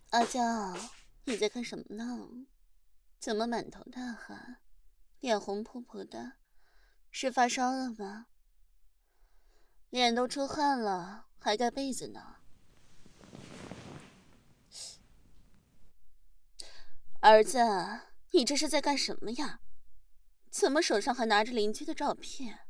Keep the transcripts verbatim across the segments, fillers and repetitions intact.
阿娇，你在看什么呢？怎么满头大汗，脸红扑扑的？是发烧了吗？脸都出汗了，还盖被子呢。儿子，你这是在干什么呀？怎么手上还拿着邻居的照片？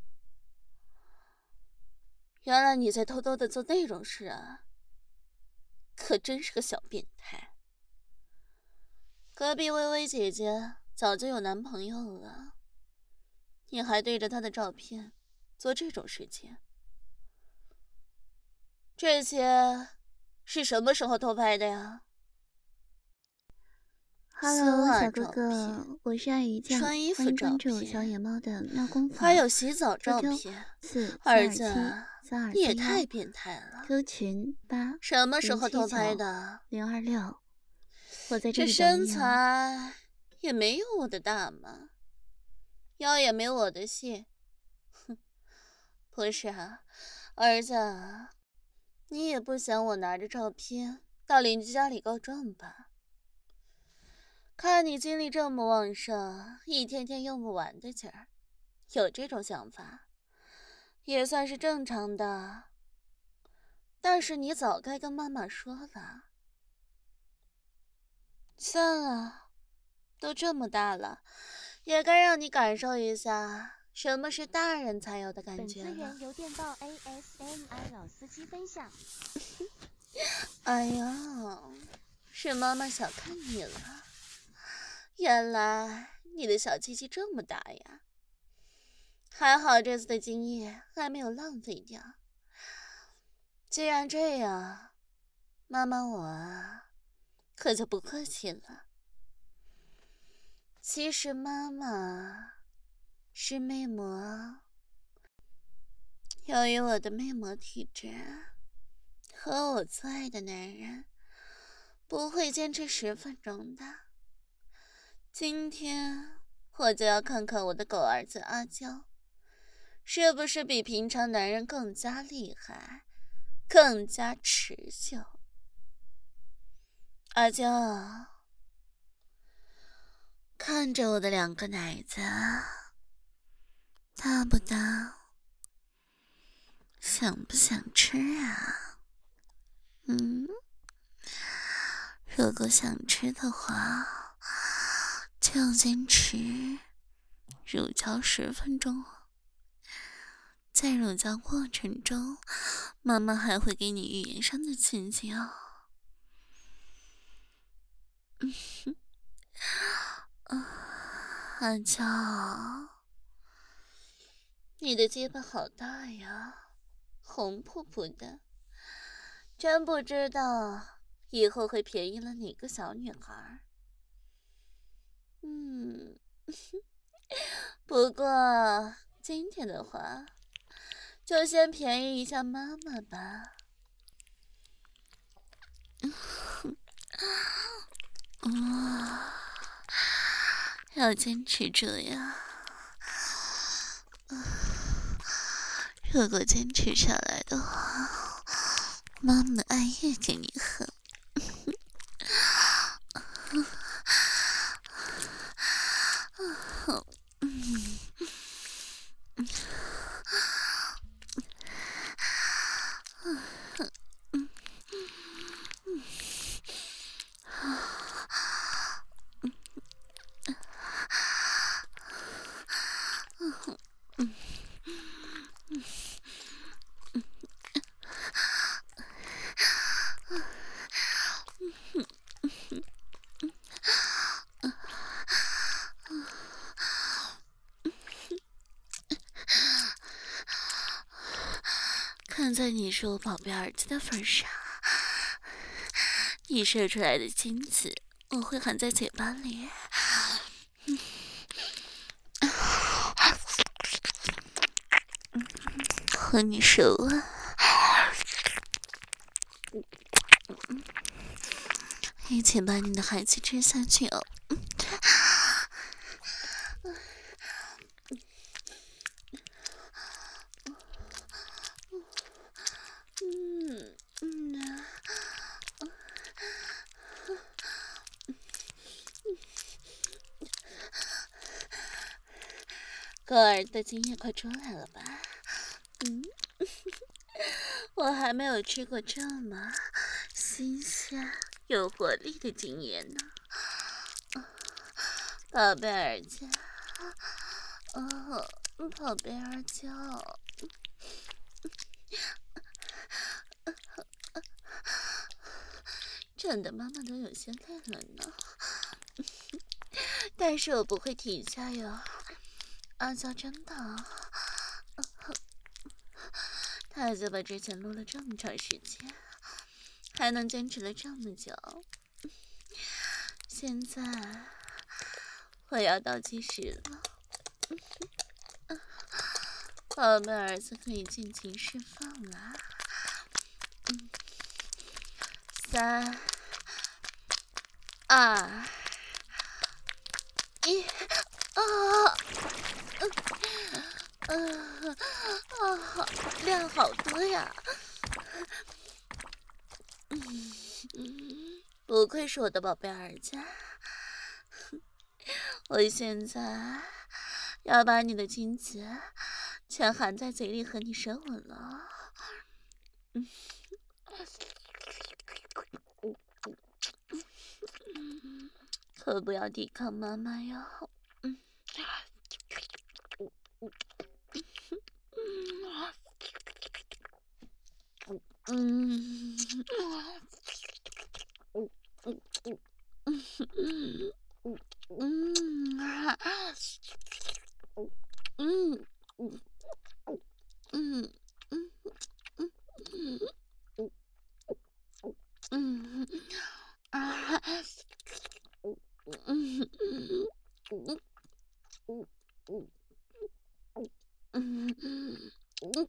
原来你在偷偷的做那种事啊！可真是个小变态。隔壁微微姐姐早就有男朋友了，你还对着她的照片做这种事情？这些是什么时候偷拍的呀？ Hello， 小哥哥，我是爱鱼酱， 穿衣服欢迎照关注小野片， 猫的妙功法。 还有洗澡照 Q Q 片。 四三二七儿子， 三二你也四幺太变态了。 ，Q 群八什么时零七候偷拍九的？ 零二六，我在这里等这身你哦。 材也没有我的大嘛，腰也没我的细。哼，不是啊，儿子，你也不想我拿着照片到邻居家里告状吧？看你精力这么旺盛，一天天用不完的劲儿，有这种想法也算是正常的。但是你早该跟妈妈说了。算了，都这么大了，也该让你感受一下什么是大人才有的感觉了。 本资源由电报 A S M R 老司机分享。 哎呀，是妈妈小看你了。原来你的小鸡鸡这么大呀！还好这次的精液还没有浪费掉。既然这样，妈妈我啊，可就不客气了。其实妈妈是魅魔，由于我的魅魔体质和我最爱的男人不会坚持十分钟的。今天我就要看看我的狗儿子阿娇是不是比平常男人更加厉害，更加持久。阿娇，看着我的两个奶子，大不大？想不想吃啊？嗯，如果想吃的话，就要坚持乳胶十分钟。在乳胶过程中，妈妈还会给你语言上的刺激哦。嗯哼，啊，阿娇，你的鸡巴好大呀，红扑扑的，真不知道以后会便宜了哪个小女孩。嗯，不过今天的话，就先便宜一下妈妈吧。嗯，要坚持住呀！如果坚持下来的话，妈妈暗夜给你喝。看在你是我宝贝儿子的份上，你射出来的精子我会含在嘴巴里。和你舌吻，一起把你的孩子吃下去哦。嗯嗯哥儿的经验快出来了吧？嗯，我还没有吃过这么新鲜有活力的经验呢。宝贝儿子，哦，宝贝儿子，整的妈妈都有些累了呢。但是我不会停下哟，阿娇真的。他就把之前录了这么长时间，还能坚持了这么久。现在我要倒计时了，宝贝儿子可以尽情释放了。嗯，三、二、一，啊！嗯，啊，量好多呀！嗯嗯，不愧是我的宝贝儿子，我现在要把你的精子全含在嘴里和你舌吻了。嗯，可不要抵抗妈妈哟。嗯。嗯，嗯嗯嗯嗯嗯啊，嗯嗯嗯嗯嗯嗯啊，嗯嗯嗯嗯嗯。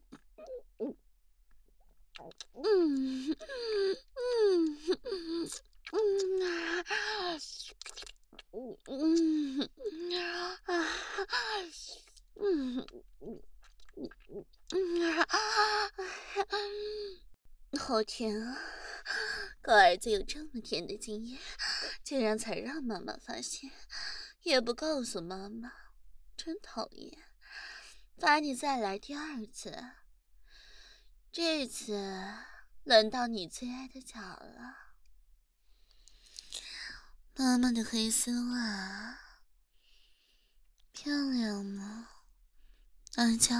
嗯嗯嗯嗯啊，嗯啊，嗯嗯啊，好甜啊！狗儿子有这么甜的经验，竟然才让妈妈发现，也不告诉妈妈，真讨厌！罚你再来第二次，这次轮到你最爱的脚了。妈妈的黑丝袜，漂亮吗？阿娇，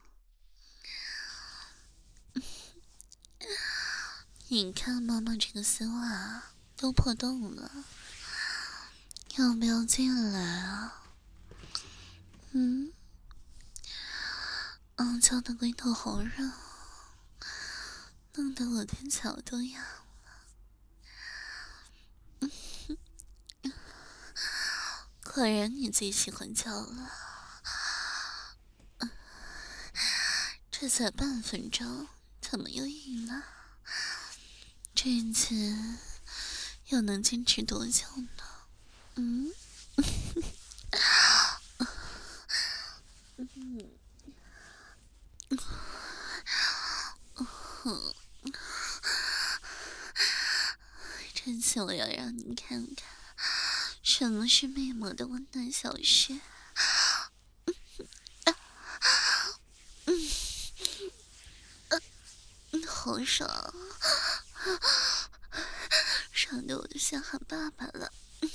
你看妈妈这个丝袜都破洞了，要不要进来啊？嗯，阿娇的龟头好软，弄得我的脚都痒了。果然你最喜欢叫了，这才半分钟，怎么又硬了？这次又能坚持多久呢？嗯，嗯，这次我要让你看看什么是魅魔的温暖小穴。嗯，好爽，爽得我都想喊爸爸了。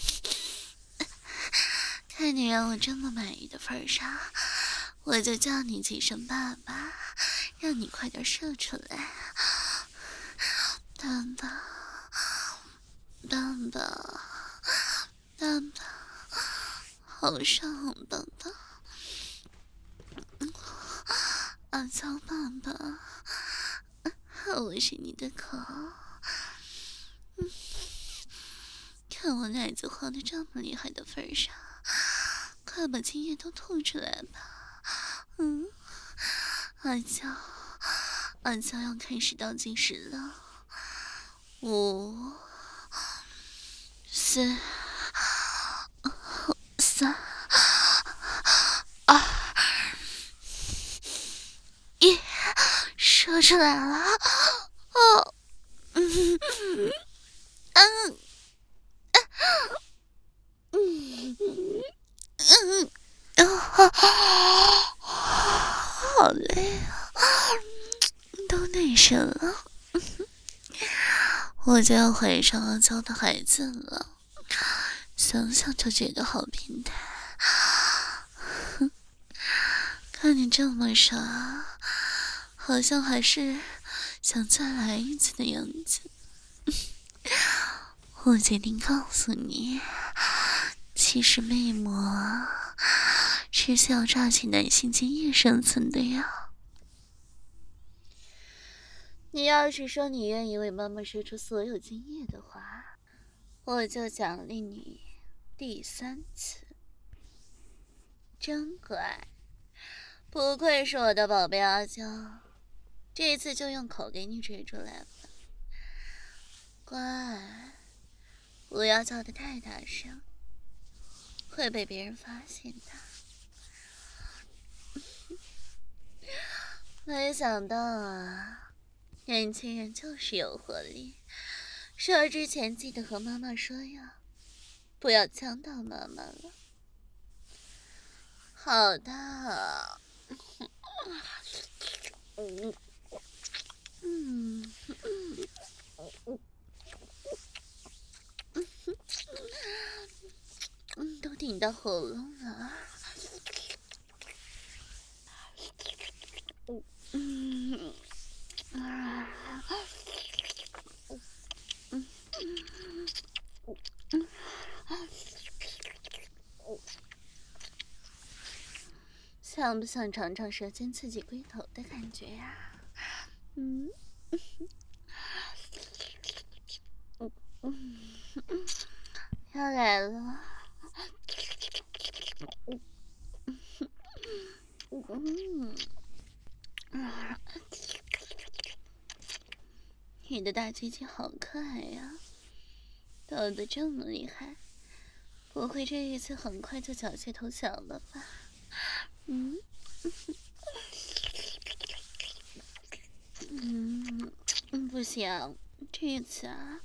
看你让我这么满意的份上，我就叫你几声爸爸，让你快点射出来。爸爸，爸爸，爸爸，好爽，爸爸。阿娇爸爸，我是你的口。嗯，看我奶子晃得这么厉害的份上，快把精液都吐出来吧。嗯，阿娇，阿娇要开始倒计时了。五、四、三、二、一，射出来了！哦，嗯嗯嗯嗯嗯好累啊，都内审了，我就要怀上阿娇的孩子了，想想就觉得好变态。看你这么傻，好像还是想再来一次的样子。我决定告诉你，其实魅魔是需要抓取男性精液生存的呀。 你要是说你愿意为妈妈射出所有精液的话，我就奖励你第三次。真乖，不愧是我的宝贝阿娇，这次就用口给你吹出来了。乖，不要叫得太大声，会被别人发现的。没想到啊，年轻人就是有活力。射之前记得和妈妈说呀，不要呛到妈妈了。好的。嗯嗯嗯，都顶到喉咙了。嗯啊嗯嗯想不想尝尝舌尖刺激龟头的感觉呀？嗯，嗯嗯，要来了。嗯，啊，你的大鸡鸡好快呀，抖得这么厉害，不会这一次很快就缴械投降了吧？嗯。嗯，不行，这一次啊，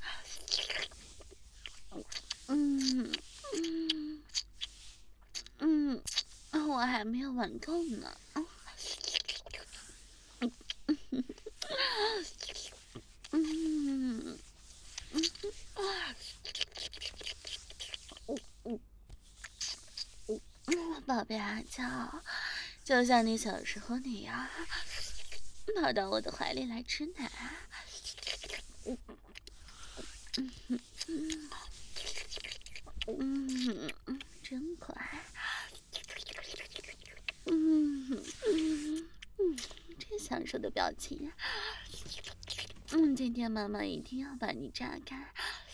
嗯嗯嗯，我还没有玩够呢。嗯嗯嗯，宝贝阿娇，就像你小时候那样，跑到我的怀里来吃奶。嗯嗯，真乖。嗯嗯嗯，真享受的表情。嗯，今天妈妈一定要把你榨干。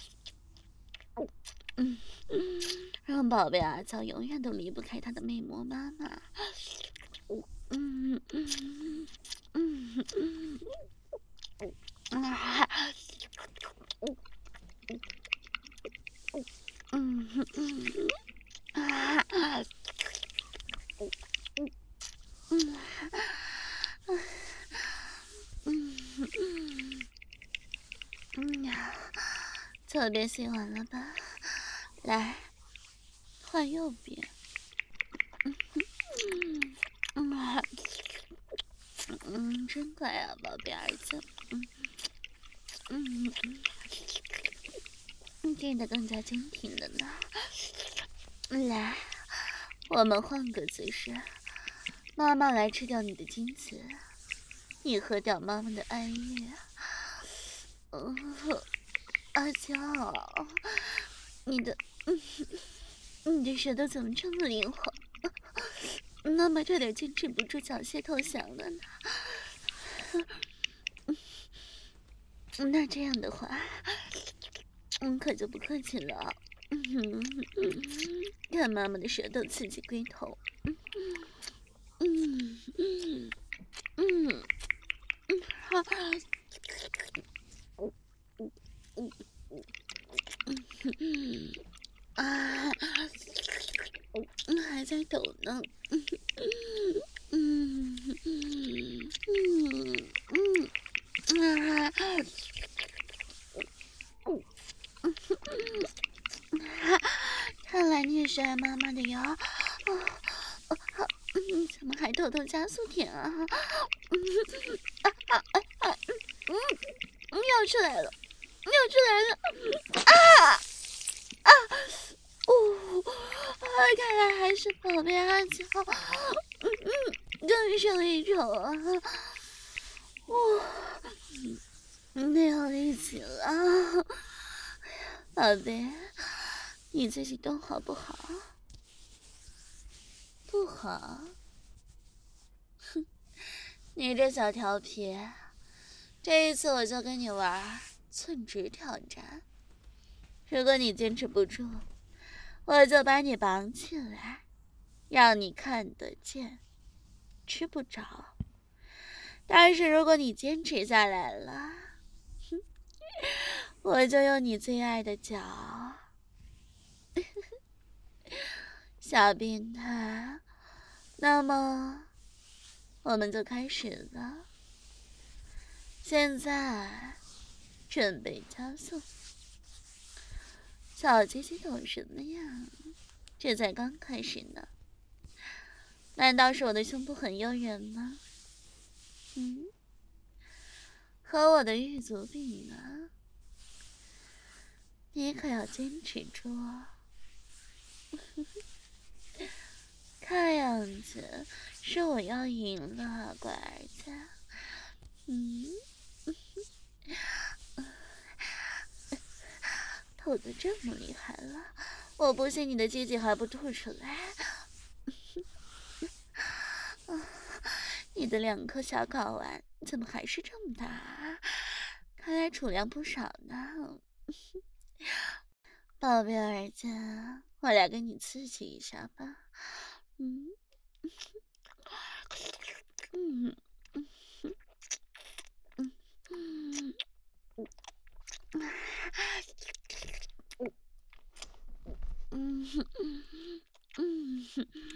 嗯嗯，让宝贝阿娇永远都离不开她的魅魔妈妈。嗯嗯嗯嗯嗯啊嗯嗯啊嗯嗯嗯嗯呀，左边洗完了吧？来，换右边。嗯嗯嗯，真乖啊，宝贝儿子。嗯嗯嗯，变得更加坚挺了呢。来，我们换个姿势，妈妈来吃掉你的精子，你喝掉妈妈的爱液。嗯，阿娇，你的，嗯，你的舌头怎么这么灵活？妈妈差点坚持不住缴械投降了呢。那这样的话，嗯，可就不客气了。嗯嗯，看妈妈的舌头刺激龟头。嗯嗯嗯嗯嗯，好。嗯嗯嗯啊，嗯，还在抖呢。嗯嗯嗯嗯嗯啊，看来你也是爱妈妈的呀。 你怎么还抖抖加速点啊？嗯啊啊啊啊！嗯，要出来了，要出来了！啊啊！哦，啊，看来还是宝贝阿娇，嗯嗯，更胜一筹啊！哇，没有力气了，宝贝，你自己动好不好？不好。哼，你这小调皮，这一次我就跟你玩寸指挑战。如果你坚持不住，我就把你绑起来，让你看得见，吃不着。但是如果你坚持下来了，哼，我就用你最爱的脚。小变态，那么我们就开始了。现在准备加速。小鸡鸡懂什么呀？这才刚开始呢。难道是我的胸部很诱人吗？嗯，和我的玉足比呢？你可要坚持住哦。看样子是我要赢了，乖儿子。嗯，吐得这么厉害了，我不信你的鸡鸡还不吐出来。你的两颗小睾丸怎么还是这么大啊？看来储量不少呢。宝贝儿子，我来给你刺激一下吧。嗯，嗯，嗯，嗯，嗯，嗯，嗯，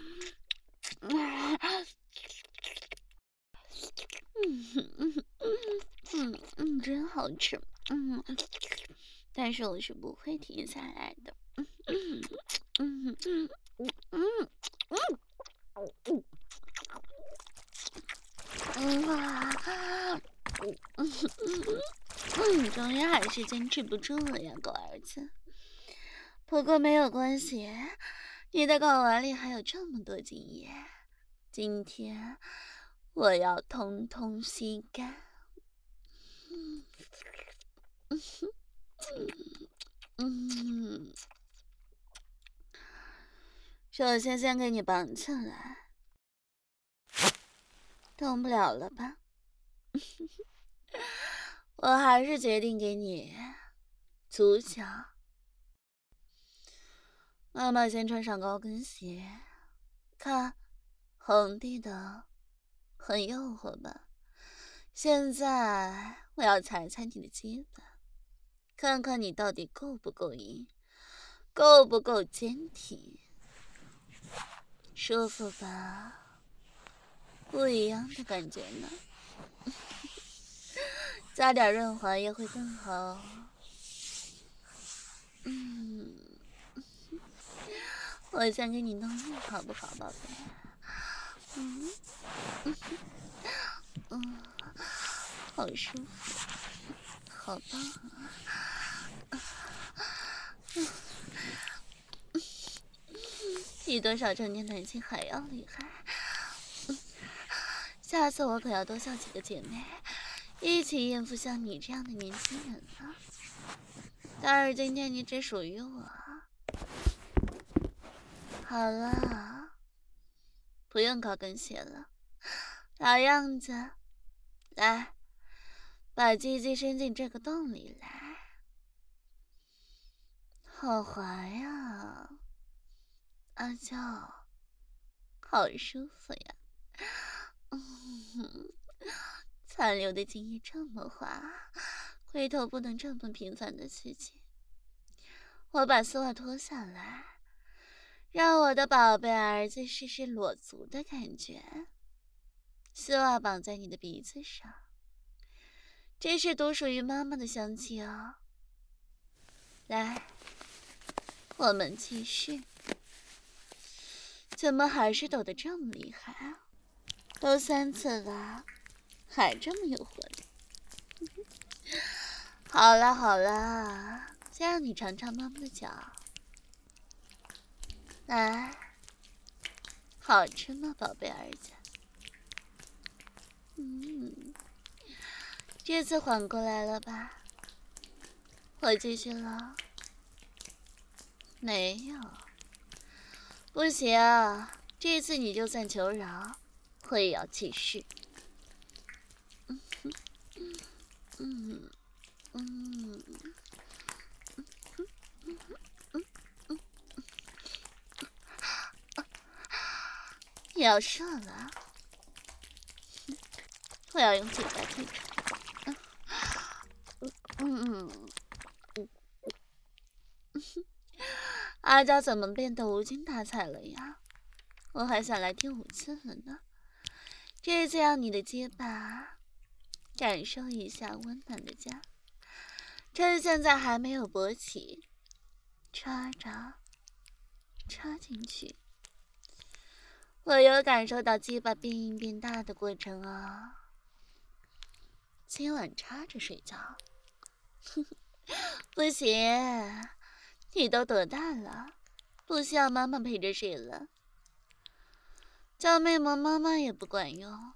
嗯，嗯，嗯，真好吃。嗯，但是我是不会停下来的。嗯，嗯，嗯，嗯，嗯，嗯。嗯啊，嗯嗯，终于还是坚持不住了呀，狗儿子。不过没有关系，你的睾丸里还有这么多精液，今天我要通通吸干。嗯嗯，首先先给你绑起来，动不了了吧？我还是决定给你足脚。妈妈先穿上高跟鞋，看，红地的，很诱惑吧？现在我要踩踩你的鸡巴，看看你到底够不够硬，够不够坚挺，舒服吧？不一样的感觉呢。加点润滑液会更好哦。嗯，我先给你弄弄好不好，宝贝？嗯，嗯，好舒服，好棒啊！嗯，比多少成年男性还要厉害。嗯，下次我可要多叫几个姐妹，一起应付像你这样的年轻人了。但是今天你只属于我。好了，不用高跟鞋了，老样子，来，把鸡鸡伸进这个洞里来，好滑呀，阿娇，好舒服呀。嗯，残留的精液这么滑，龟头不能这么频繁的刺激。我把丝袜脱下来，让我的宝贝儿子试试裸足的感觉。丝袜绑在你的鼻子上，这是独属于妈妈的香气哦。来，我们继续。怎么还是抖得这么厉害啊？ 都三次了，还这么有活力。好了好了，先让你尝尝妈妈的脚。来，好吃吗，宝贝儿子？嗯，这次缓过来了吧？我继续了。没有，不行，这次你就算求饶，我也要继续。嗯嗯嗯你要射了，我要用嘴巴替出。嗯嗯。阿娇怎么变得无精打采了呀？我还想来第五次了呢。这次让你的结巴感受一下温暖的家，趁现在还没有勃起，插着插进去。我有感受到鸡巴变硬变大的过程啊！今晚插着睡觉？不行，你都多大了，不需要妈妈陪着睡了。叫妹萌妈妈也不管用。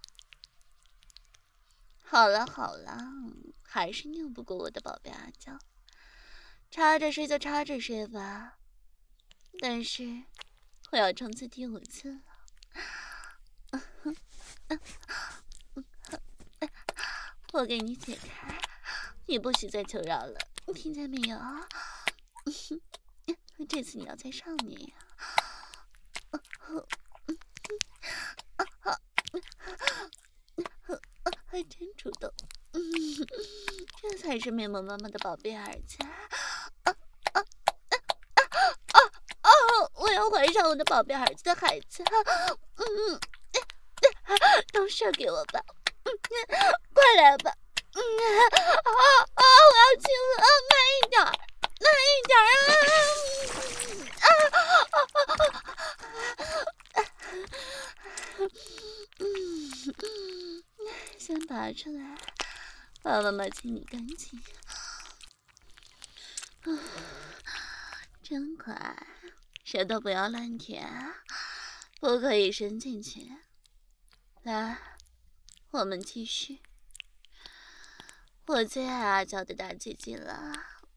好了好了，还是拗不过我的宝贝阿娇。插着睡就插着睡吧，但是我要冲刺第五次了。我给你解开，你不许再求饶了，听见没有？这次你要在上面呀！还真主动，这才是妹萌妈妈的宝贝儿子。我要怀上我的宝贝儿子的孩子。嗯，都射给我吧，快来吧。嗯啊啊！我要亲了，慢一点，慢一点啊！啊啊啊！嗯，先拔出来，把妈妈亲你干净。啊，真快，舌头不要乱舔，不可以伸进去。来，我们继续。我最爱阿娇的大姐姐了。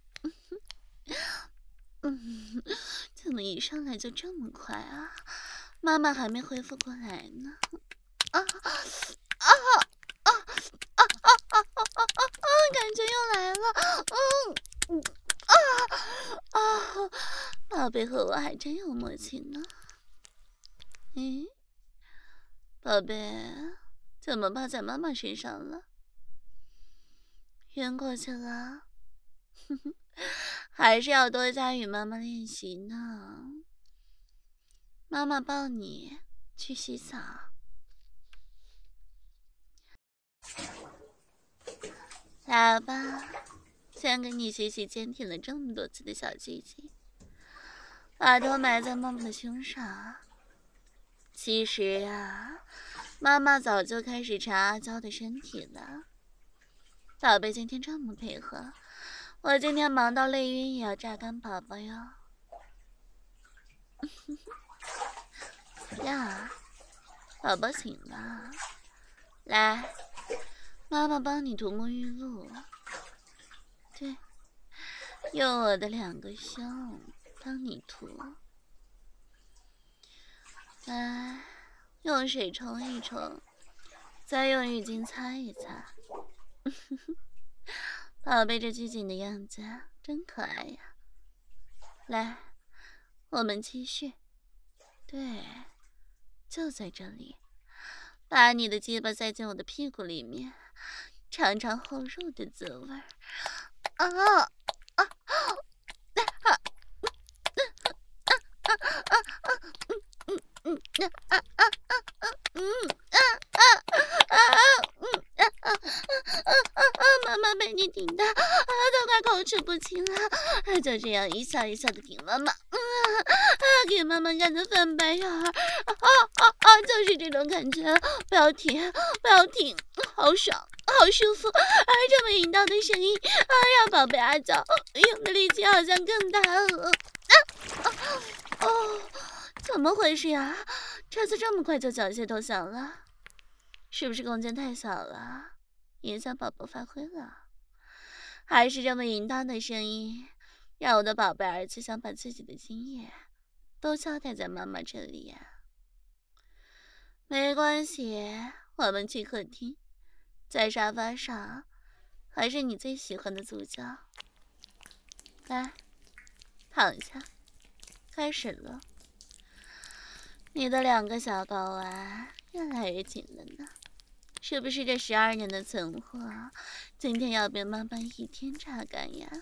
嗯，怎么一上来就这么快啊？妈妈还没恢复过来呢。啊啊啊啊啊啊啊啊！感觉又来了。嗯啊啊！宝贝和我还真有默契呢。咦，宝贝，怎么趴在妈妈身上了？晕过去了？哼哼，还是要多加与妈妈练习呢。妈妈抱你去洗澡。来吧，先给你洗洗坚挺了这么多次的小鸡鸡，把头埋在妈妈的胸上。其实啊，妈妈早就开始查阿娇的身体了。宝贝今天这么配合，我今天忙到累晕也要榨干宝宝哟。呀，宝宝醒了，来，妈妈帮你涂沐浴露。对，用我的两个胸帮你涂。来，用水冲一冲，再用浴巾擦一擦。宝贝这拘谨的样子真可爱呀！来，我们继续。对，就在这里，把你的鸡巴塞进我的屁股里面，尝尝后入的滋味。啊啊啊啊啊嗯嗯啊啊啊啊嗯啊啊啊嗯啊啊啊啊！妈妈被你顶的，啊，都快口出数不清了，就这样一下一下的顶妈妈，嗯啊，给妈妈干的翻白眼儿，啊啊啊！就是这种感觉，不要停，不要停，好爽，好舒服，而这么淫荡的声音，啊，让宝贝阿娇用的力气好像更大了，啊啊哦，怎么回事呀？这次这么快就缴械投降了，是不是空间太小了，影响宝宝发挥了？还是这么淫荡的声音，让我的宝贝儿子想把自己的经验都交代在妈妈这里呀？没关系，我们去客厅，在沙发上，还是你最喜欢的足胶。来，躺下，开始了。你的两个小睾丸越来越紧了呢，是不是这十二年的存货，今天要被妈妈一天榨干呀？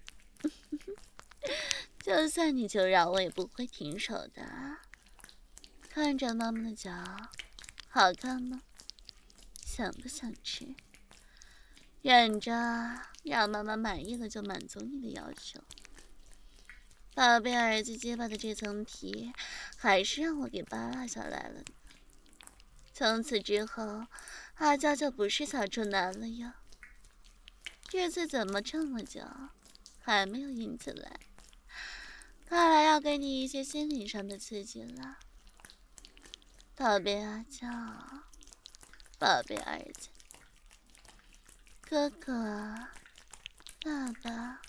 就算你求饶，我也不会停手的。看着妈妈的脚，好看吗？想不想吃？忍着，让妈妈满意了就满足你的要求。宝贝儿子结巴的这层皮，还是让我给扒拉下来了呢。从此之后，阿娇就不是小处男了哟。这次怎么这么久还没有硬起来？看来要给你一些心理上的刺激了。宝贝阿娇，宝贝儿子，哥哥，爸爸，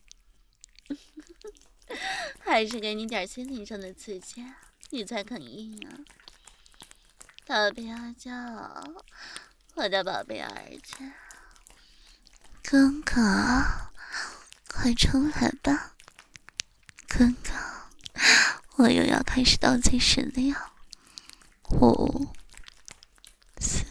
还是给你点心灵上的刺激，你才肯硬啊！宝贝阿娇，我的宝贝儿子， 哥哥，快出来吧！哥哥，我又要开始倒计时了。五、四、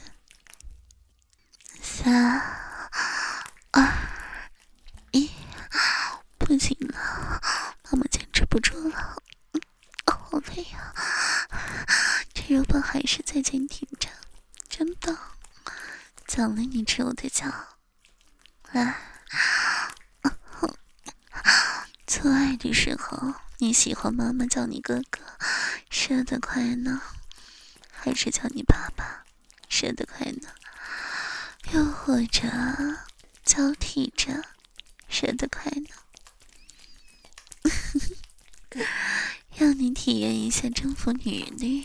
三、二、一，不行了，妈妈坚持不住了，好累啊！这肉棒还是在坚挺着，真棒！奖励你吃我的脚，来。做爱的时候，你喜欢妈妈叫你哥哥，射得快呢？还是叫你爸爸，射得快呢？又或者交替着，射得快呢？让你体验一下征服女人的欲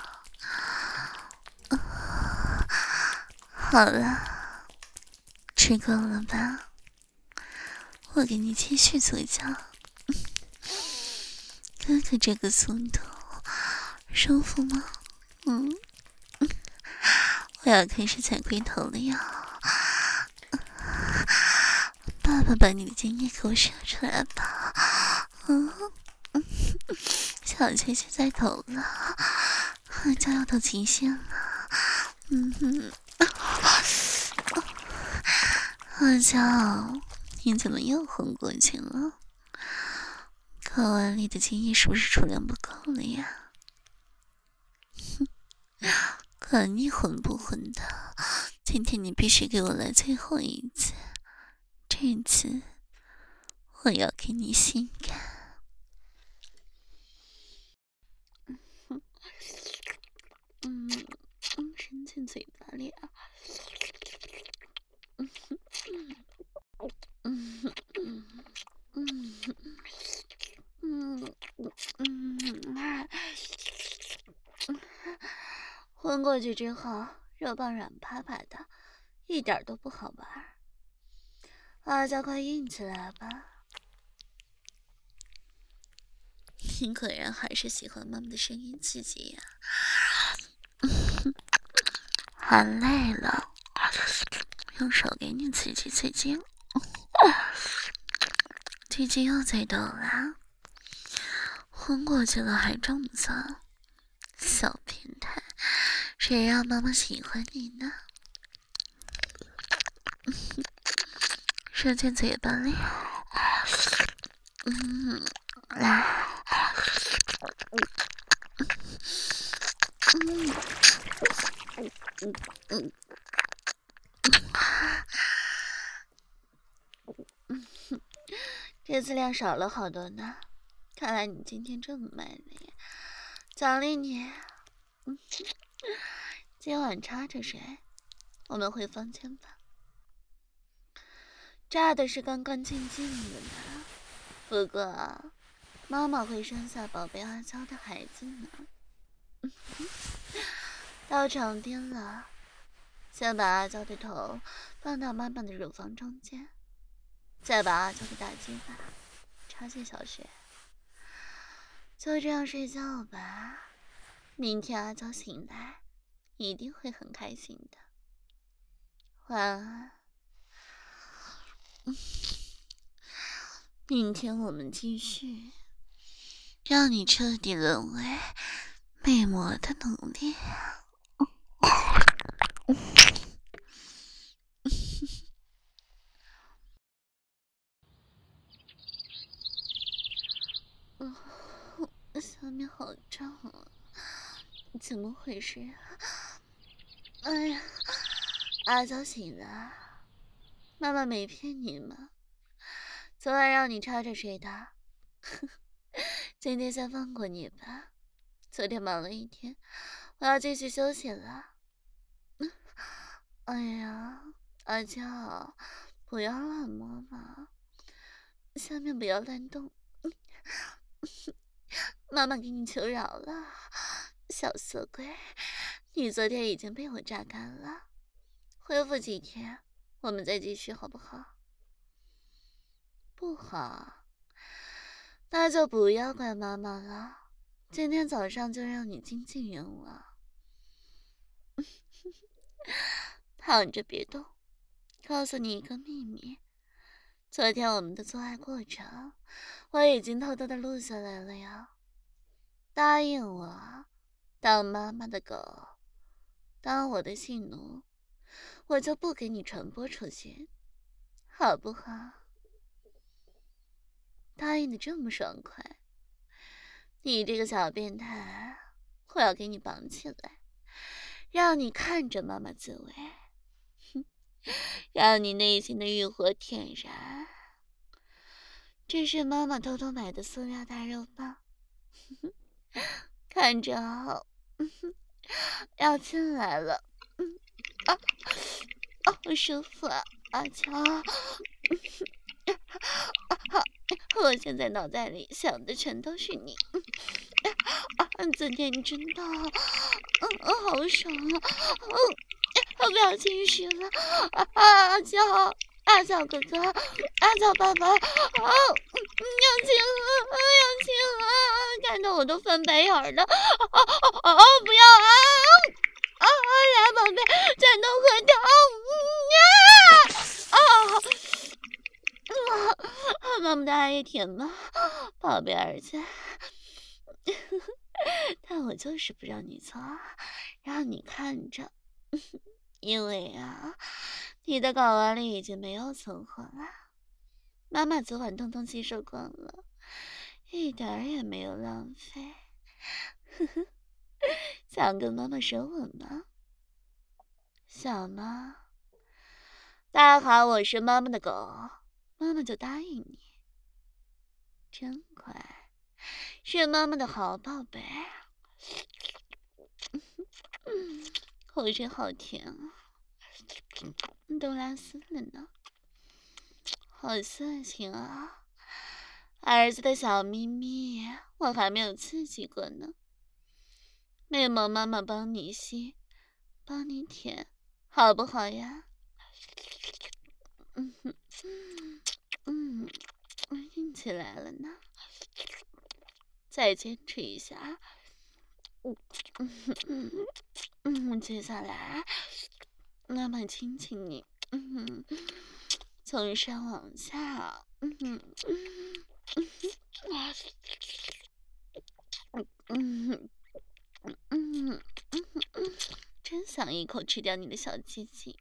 望。好了，吃够了吧？我给你继续做脚。哥哥这个速度舒服吗？嗯，我要开始踩龟头了呀！爸爸把你的精液给我射出来吧！嗯，小拳现在抖了，就要到极限了。嗯哼，阿娇，你怎么又昏过去了？睾丸里的精液是不是储量不够了呀？哼，管你混不混的，今天你必须给我来最后一次，这次我要给你性感。嗯嗯，伸进嘴巴里啊。嗯嗯嗯嗯嗯嗯嗯，昏过去之后，肉棒软趴趴的，一点都不好玩。阿娇，快硬起来吧！你果然还是喜欢妈妈的声音刺激呀。好累了，用手给你刺激刺激。鸡鸡又在抖了，昏过去了还这么脏，小变态，谁让妈妈喜欢你呢？射进嘴巴里，嗯，来，嗯嗯嗯嗯。 这次量少了好多呢，看来你今天这么卖力，奖励你。嗯，今晚插着谁？我们回房间吧。炸的是干干净净的呢，不过妈妈会生下宝贝阿娇的孩子呢。到床边了，先把阿娇的头放到妈妈的乳房中间，再把阿娇的大鸡巴插进小穴，就这样睡觉吧。明天阿娇醒来一定会很开心的。晚安。明天我们继续， 让你彻底沦为魅魔的奴隶。 下面好胀啊，怎么回事啊？哎呀，阿娇醒了，妈妈没骗你吗？昨晚让你插着睡的，今天先放过你吧。昨天忙了一天，我要继续休息了。哎呀，阿娇，不要乱摸嘛，下面不要乱动。妈妈给你求饶了，小色鬼，你昨天已经被我榨干了，恢复几天，我们再继续好不好？不好，那就不要怪妈妈了，今天早上就让你精尽人亡。躺着别动，告诉你一个秘密，昨天我们的做爱过程我已经偷偷的录下来了呀。答应我，当妈妈的狗，当我的性奴，我就不给你传播出去，好不好？答应的这么爽快，你这个小变态，我要给你绑起来，让你看着妈妈自慰，哼，让你内心的欲火点燃。这是妈妈偷偷买的塑料大肉棒，看着好，要进来了，嗯啊啊，好舒服啊，阿娇，啊，我现在脑袋里想的全都是你，啊，昨天你真的，嗯，好爽啊，嗯，不要情绪了，啊，阿娇。阿娇哥哥，阿娇爸爸，啊，要亲了，要亲了，看得我都翻白眼了，啊啊啊！不要啊！啊，来宝贝，全都喝掉！啊啊！妈妈的爱也甜吗？宝贝儿子，但我就是不让你做，让你看着，因为啊。你的睾丸里已经没有存货了，妈妈昨晚通通吸收光了，一点儿也没有浪费。呵呵，想跟妈妈舌吻吗？想吗？大喊我是妈妈的狗，妈妈就答应你。真乖，是妈妈的好宝贝。口水好甜啊！都拉丝了呢，好色情啊！儿子的小秘密，我还没有刺激过呢。美萌妈妈帮你吸，帮你舔，好不好呀？嗯哼，嗯，硬起来了呢，再坚持一下。嗯嗯嗯，接下来。妈妈亲亲你，嗯，从上往下，嗯嗯嗯嗯嗯，真想一口吃掉你的小鸡鸡，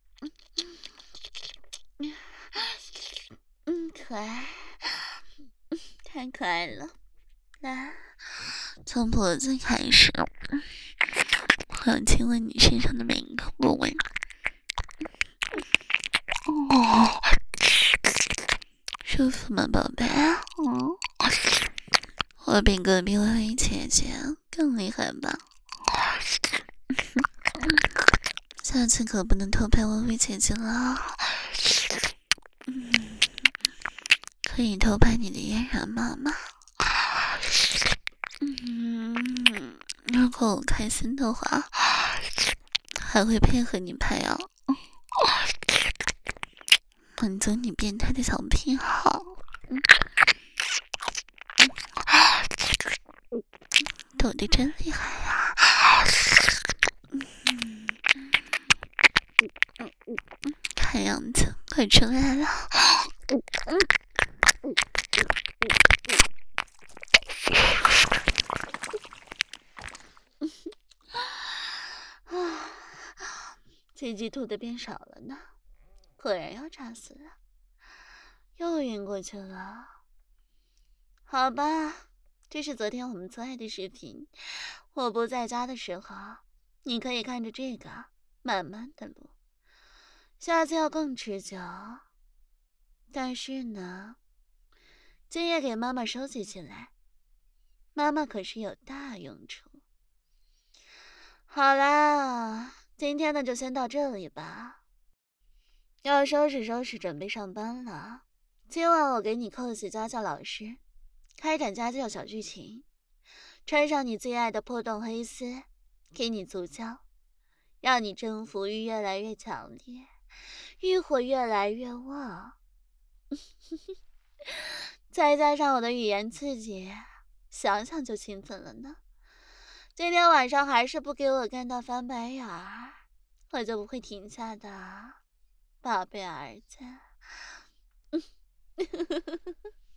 嗯嗯，可爱，太可爱了，来， 从脖子开始，我要亲吻你身上的每一个部位。 舒服吗，宝贝？嗯，我比隔壁微微姐姐更厉害吧？下次可不能偷拍微微姐姐了。嗯，可以偷拍你的嫣然妈妈。嗯，如果我开心的话，还会配合你拍啊，满足你变态的小癖好。嗯，抖得真厉害呀！看样子快出来了。鸡鸡吐的变少了呢，果然要炸死了，又晕过去了。好吧，这是昨天我们做爱的视频，我不在家的时候，你可以看着这个慢慢的录，下次要更持久。但是呢，今夜给妈妈收集起来，妈妈可是有大用处。好啦，今天的就先到这里吧，要收拾收拾准备上班了。今晚我给你扣起家教老师，开展家教小剧情，穿上你最爱的破洞黑丝，给你足交，让你征服欲越来越强烈，欲火越来越旺。再加上我的语言刺激，想想就兴奋了呢。今天晚上还是不给我干到翻白眼儿，我就不会停下的，宝贝儿子。